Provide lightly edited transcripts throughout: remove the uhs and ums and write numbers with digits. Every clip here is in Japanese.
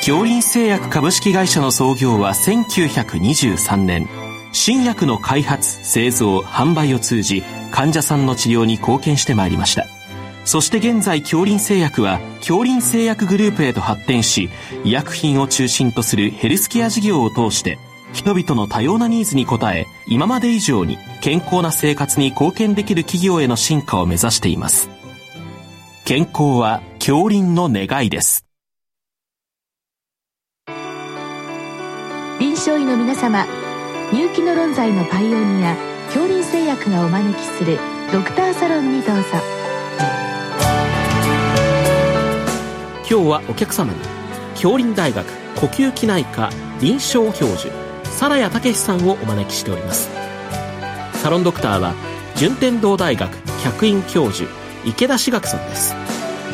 京林製薬株式会社の創業は1923年。新薬の開発、製造、販売を通じ患者さんの治療に貢献してまいりました。そして現在京林製薬は京林製薬グループへと発展し、医薬品を中心とするヘルスケア事業を通して人々の多様なニーズに応え、今まで以上に健康な生活に貢献できる企業への進化を目指しています。健康は京林の願いです。 臨床医の皆様、入気の論剤のパイオニア京林製薬がお招きするドクターサロンにどうぞ。 今日はお客様に京林大学呼吸器内科臨床教授皿谷武さんをお招きしております。サロンドクターは順天堂大学客員教授池田志学さんです。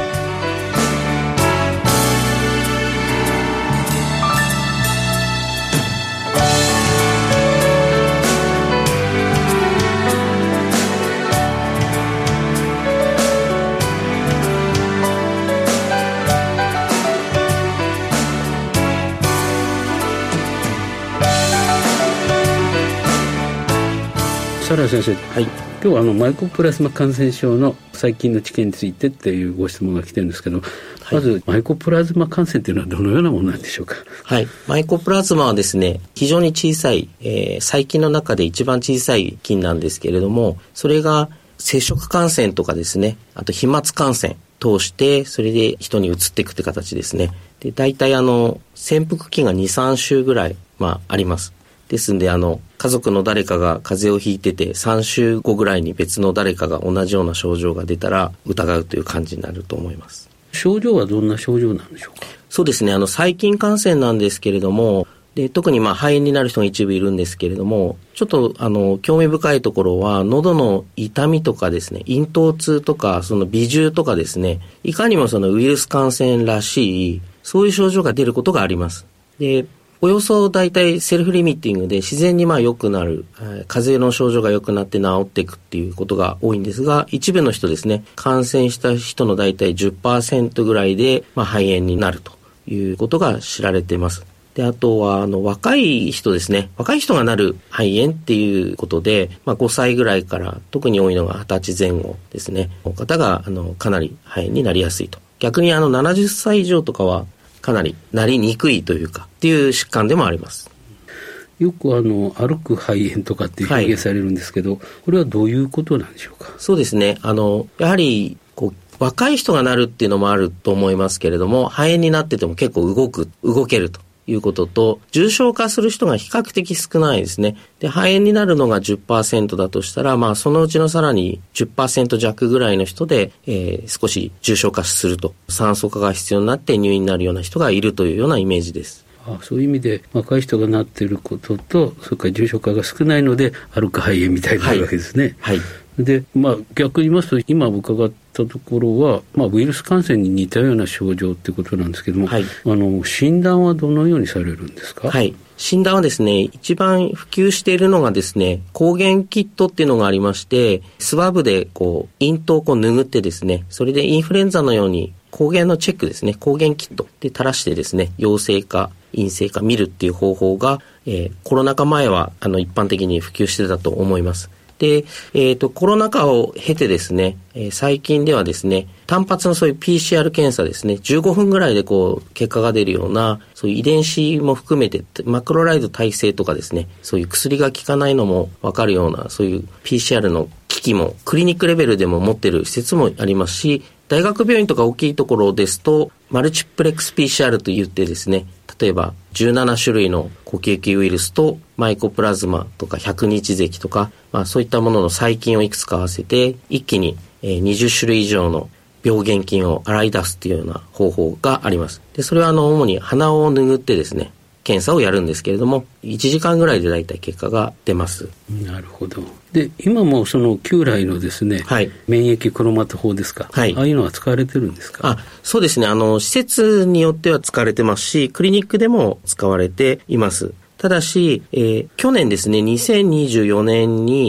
皿谷先生、今日はマイコプラズマ感染症の最近の知見についてっていうご質問が来てるんですけど、まずマイコプラズマ感染というのはどのようなものなんでしょうか。 マイコプラズマはですね、非常に小さい、細菌の中で一番小さい菌なんですけれども、それが接触感染とかですね、あと飛沫感染通してそれで人に移っていくって形ですね。で、大体潜伏期が 2,3 週ぐらい、あります。ですんで家族の誰かが風邪をひいてて3週後ぐらいに別の誰かが同じような症状が出たら疑うという感じになると思います。 症状はどんな症状なんでしょうか。 そうですね、細菌感染なんですけれども、で特に肺炎になる人が一部いるんですけれども、ちょっと興味深いところは喉の痛みとかですね、咽頭痛とかその鼻汁とかですね、いかにもそのウイルス感染らしいそういう症状が出ることがあります。でおよそ大体セルフリミッティングで自然に良くなる、風邪の症状が良くなって治っていくっていうことが多いんですが、一部の人ですね、感染した人の大体 10% ぐらいで、肺炎になるということが知られています。で、あとは若い人ですね、若い人がなる肺炎っていうことで、5歳ぐらいから特に多いのが20歳前後ですね、の方がかなり肺炎になりやすいと。逆に70歳以上とかはかなりなりにくいというかっていう疾患でもあります。 よく歩く肺炎とかって表現されるんですけど、これはどういうことなんでしょうか。 そうですね、やはり若い人がなるっていうのもあると思いますけれども、肺炎になってても結構動けるということと、重症化する人が比較的少ないですね。で、肺炎になるのが 10% だとしたら、そのうちのさらに 10% 弱ぐらいの人で、少し重症化すると、酸素化が必要になって入院になるような人がいるというようなイメージです。 そういう意味で若い人がなっていることと、それから重症化が少ないので歩く肺炎みたいになるわけですね。で、逆に言いますと、今伺ったところは、ウイルス感染に似たような症状っていうことなんですけども、診断はどのようにされるんですか。 診断はですね、一番普及しているのがですね、抗原キットっていうのがありまして、スワブで咽頭を拭ってですね、それでインフルエンザのように抗原のチェックですね、抗原キットで垂らしてですね、陽性か陰性か見るっていう方法が、コロナ禍前は一般的に普及してたと思います。で、コロナ禍を経てですね、最近ではですね、単発のそういう PCR 検査ですね、15分ぐらいで結果が出るような、そういう遺伝子も含めて、マクロライド耐性とかですね、そういう薬が効かないのもわかるような、そういう PCR の機器も、クリニックレベルでも持ってる施設もありますし、大学病院とか大きいところですと、マルチプレックス PCR と言ってですね、例えば17種類の呼吸器ウイルスとマイコプラズマとか100日咳とか、そういったものの細菌をいくつか合わせて一気に20種類以上の病原菌を洗い出すというような方法があります。で、それは主に鼻を拭ってですね、検査をやるんですけれども、1時間ぐらいでだいたい結果が出ます。 なるほど。で、今もその旧来のですね、免疫クロマト法ですか、ああいうのは使われてるんですか。 そうですね、施設によっては使われてますし、クリニックでも使われています。ただし、去年ですね、2024年に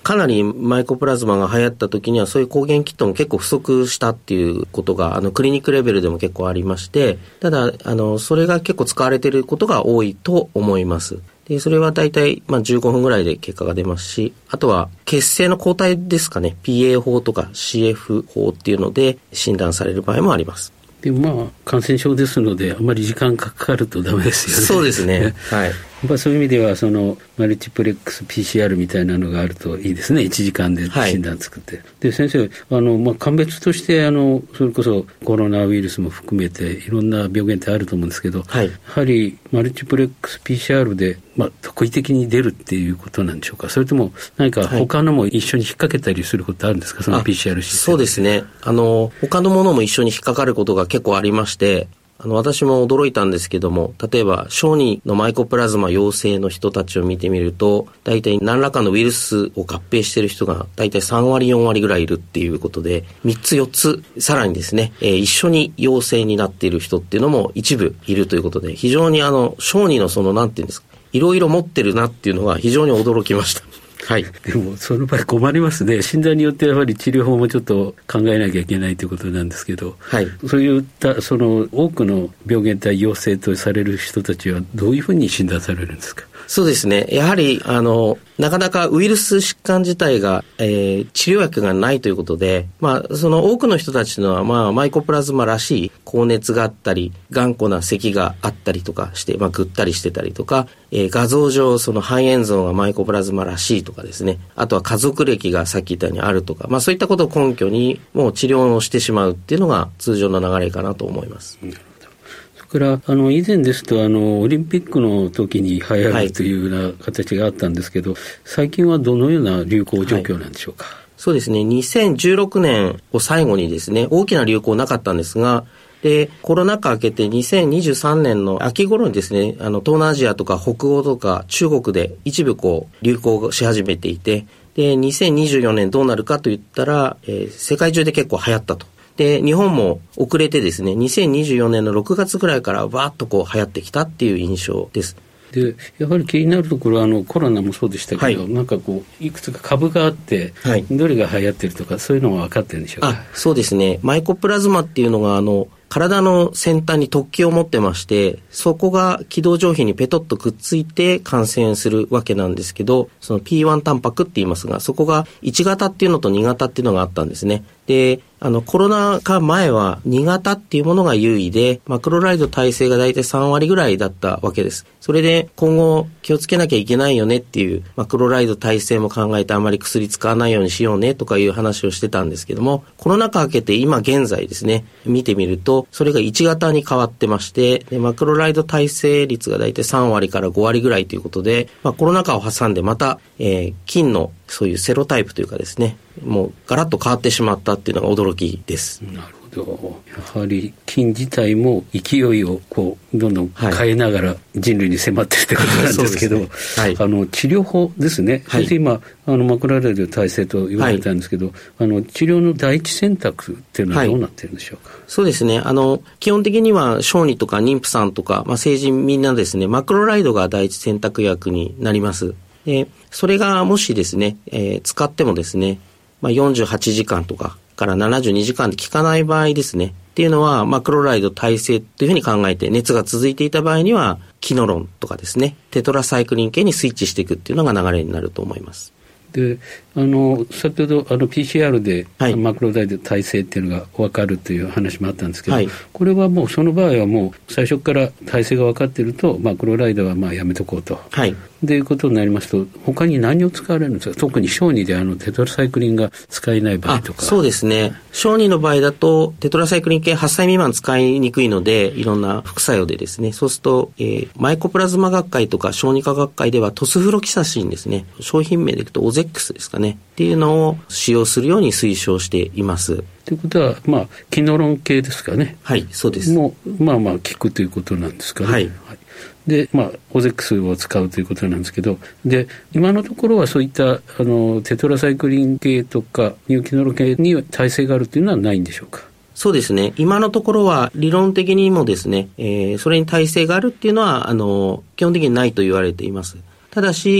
かなりマイコプラズマが流行った時にはそういう抗原キットも結構不足したっていうことがクリニックレベルでも結構ありまして、ただそれが結構使われていることが多いと思います。でそれは大体15分ぐらいで結果が出ますし、あとは血清の抗体ですかね、 PA 法とか CF 法っていうので診断される場合もあります。 で感染症ですのであまり時間かかるとダメですよね。 そうですねはい。 そういう意味ではマルチプレックス PCR みたいなのがあるといいですね。1時間で診断作って、はい、で先生鑑別としてそれこそコロナウイルスも含めていろんな病原体あると思うんですけど、はい、やはりマルチプレックス PCR で特異的に出るっていうことなんでしょうか。それとも何か他のも一緒に引っ掛けたりすることあるんですか、その PCR システム。 そうですね。他のものも一緒に引っかかることが結構ありまして、私も驚いたんですけども、例えば小児のマイコプラズマ陽性の人たちを見てみると、大体何らかのウイルスを合併している人が大体3割4割ぐらいいるっていうことで、3つ4つさらにですね、一緒に陽性になっている人っていうのも一部いるということで、非常に小児のなんていうんですか、いろいろ持ってるなっていうのが非常に驚きました。はい。 でもその場合困りますね。診断によってやはり治療法もちょっと考えなきゃいけないということなんですけど、はい、そういった多くの病原体陽性とされる人たちはどういうふうに診断されるんですか。 そうですね。やはりなかなかウイルス疾患自体が、治療薬がないということで、多くの人たちのはマイコプラズマらしい高熱があったり、頑固な咳があったりとかして、ぐったりしてたりとか、画像上肺炎像がマイコプラズマらしいとかですね、あとは家族歴がさっき言ったようにあるとか、そういったことを根拠にもう治療をしてしまうっていうのが通常の流れかなと思います。 それから以前ですとオリンピックの時に流行るというような形があったんですけど、最近はどのような流行状況なんでしょうか。 そうですね。2016年を最後にですね、大きな流行なかったんですが、でコロナ禍明けて2023年の秋頃にですね、東南アジアとか北欧とか中国で一部流行し始めていて、で2024年どうなるかといったら、世界中で結構流行ったと。で日本も遅れてですね、2024年の6月ぐらいからわーっと流行ってきたっていう印象です。 でやはり気になるところはコロナもそうでしたけど、なんかいくつか株があって、どれが流行ってるとかそういうのは分かってるんでしょうか。 そうですね。マイコプラズマっていうのが体の先端に突起を持ってまして、そこが気道上皮にペトッとくっついて感染するわけなんですけど、その P1 タンパクって言いますが、そこが1型っていうのと2型っていうのがあったんですね。でコロナ禍前は2型っていうものが優位で、マクロライド耐性が大体3割ぐらいだったわけです。それで今後気をつけなきゃいけないよねっていう、マクロライド耐性も考えてあまり薬使わないようにしようねとかいう話をしてたんですけども、コロナ禍明けて今現在ですね、見てみるとそれが1型に変わってまして、でマクロライド耐性率が大体3割から5割ぐらいということで、コロナ禍を挟んでまた、菌のそういうセロタイプというかですね、もうガラッと変わってしまったっていうのが驚きです。 なるほど。やはり菌自体も勢いをどんどん変えながら人類に迫っているということなんですけど、治療法ですね。先生今マクロライド耐性と言われたんですけど、治療の第一選択っていうのはどうなっているんでしょうか。 そうですね。基本的には小児とか妊婦さんとか、成人みんなですね、マクロライドが第一選択薬になります。でそれがもしですね、使ってもですね、48時間とかから72時間で効かない場合ですねっていうのは、マクロライド耐性というふうに考えて、熱が続いていた場合にはキノロンとかですね、テトラサイクリン系にスイッチしていくっていうのが流れになると思います。 で先ほどPCR で、マクロライド耐性っていうのが分かるという話もあったんですけど、これはもうその場合はもう最初から耐性が分かっているとマクロライドはやめとこうと、ということになりますと、他に何を使われるんですか。特に小児でテトラサイクリンが使えない場合とか。 そうですね。小児の場合だとテトラサイクリン系8歳未満使いにくいので、いろんな副作用でですね、そうすると、マイコプラズマ学会とか小児科学会ではトスフロキサシンですね、商品名でいくとオゼックスですかねっていうのを使用するように推奨しています。 ということはキノロン系ですかね。 そうです。 もう効くということなんですかね。でオゼックスを使うということなんですけど、で今のところはそういったテトラサイクリン系とかニューキノロン系に耐性があるというのはないんでしょうか。 そうですね。今のところは理論的にもですね、それに耐性があるっていうのは基本的にないと言われています。ただし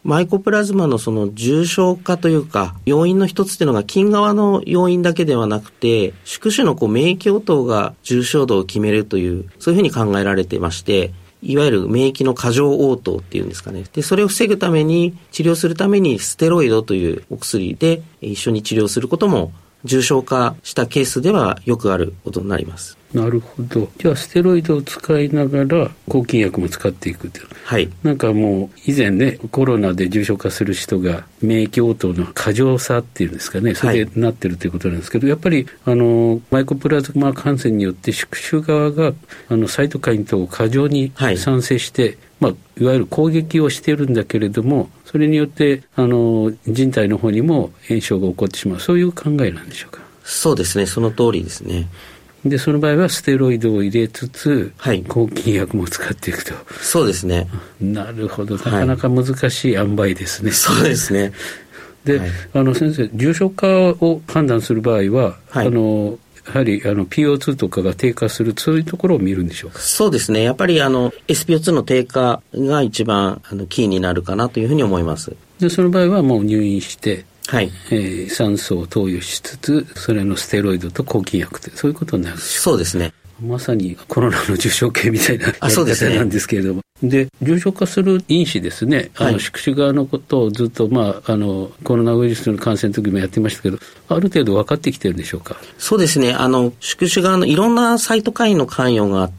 マイコプラズマのその重症化というか、要因の一つっていうのが菌側の要因だけではなくて、宿主の免疫応答が重症度を決めるという、そういうふうに考えられていまして、いわゆる免疫の過剰応答っていうんですかね。で、それを防ぐために、治療するためにステロイドというお薬で一緒に治療することも、重症化したケースではよくあることになります。 なるほど。じゃあステロイドを使いながら抗菌薬も使っていくという。 はい。 なんかもう以前ね、コロナで重症化する人が免疫応答の過剰さっていうんですかね、それでなってるということなんですけど、やっぱりマイコプラズマ感染によって宿主側がサイトカイン等を過剰に産生して、いわゆる攻撃をしているんだけれども、それによって人体の方にも炎症が起こってしまう、そういう考えなんでしょうか。 そうですね、その通りですね。 でその場合はステロイドを入れつつ、抗菌薬も使っていくと。 そうですね。 なるほど、なかなか難しい塩梅ですね。 そうですね。 で、先生、重症化を判断する場合は、やはりPO2 とかが低下する、そういうところを見るんでしょうか。 そうですね。やっぱりSPO2 の低下が一番キーになるかなというふうに思います。 でその場合はもう入院して、酸素を投与しつつ、それのステロイドと抗菌薬と、そういうことになるでしょうか。 そうですね。 まさにコロナの重症系みたいなやり方なんですけれども。で重症化する因子ですね、宿主側のことをずっと、コロナウイルスの感染の時もやってましたけど、ある程度分かってきてるんでしょうか。 そうですね。宿主側のいろんなサイトカインの関与があって、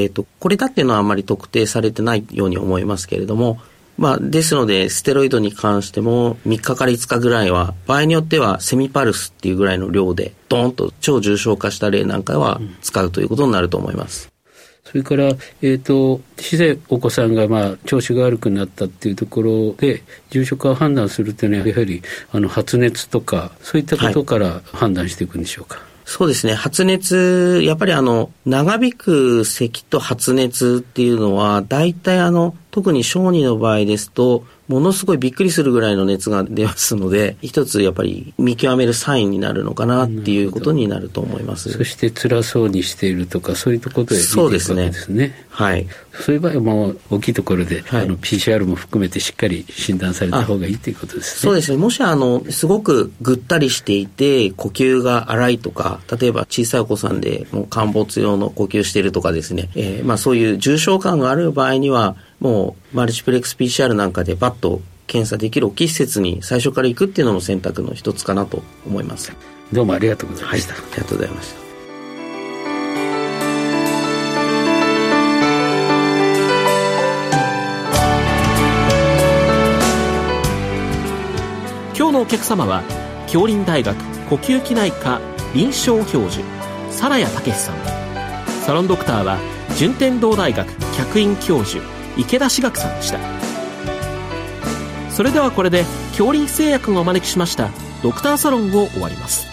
これだっていうのはあまり特定されてないように思いますけれども、ですので、ステロイドに関しても3日から5日ぐらいは、場合によってはセミパルスっていうぐらいの量で、ドーンと超重症化した例なんかは使うということになると思います。 それから、小さいお子さんが調子が悪くなったっていうところで、重症化を判断するっていうのは、やはり発熱とか、そういったことから判断していくんでしょうか。 そうですね。発熱、やっぱり長引く咳と発熱っていうのは、大体特に小児の場合ですと、ものすごいびっくりするぐらいの熱が出ますので、一つやっぱり見極めるサインになるのかなっていうことになると思います。 そして辛そうにしているとか、そういうところで見ていくわけですね。そうですね。 はい。 そういう場合はもう大きいところで、PCR も含めてしっかり診断された方がいいということですね。 そうですね。もしすごくぐったりしていて、呼吸が荒いとか、例えば小さいお子さんでもう陥没用の呼吸しているとかですね、そういう重症感がある場合には、もうマルチプレックス PCR なんかでバッと検査できる大きい施設に最初から行くっていうのも選択の一つかなと思います。 どうもありがとうございました。 ありがとうございました。 今日のお客様は杏林大学呼吸器内科臨床教授皿谷武さん。サロンドクターは順天堂大学客員教授池田志学さんでした。それではこれで杏林製薬がお招きしましたドクターサロンを終わります。